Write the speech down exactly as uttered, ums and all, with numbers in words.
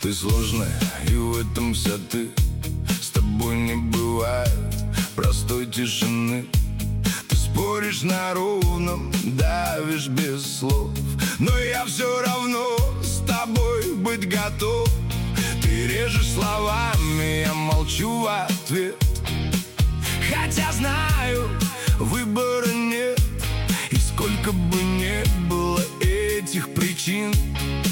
Ты сложная, и в этом вся ты. С тобой не бывает простой тишины. Ты споришь на ровном, давишь без слов, но я все равно с тобой быть готов. Ты режешь словами, я молчу в ответ, хотя знаю, выбора нет. И сколько бы не было этих причин,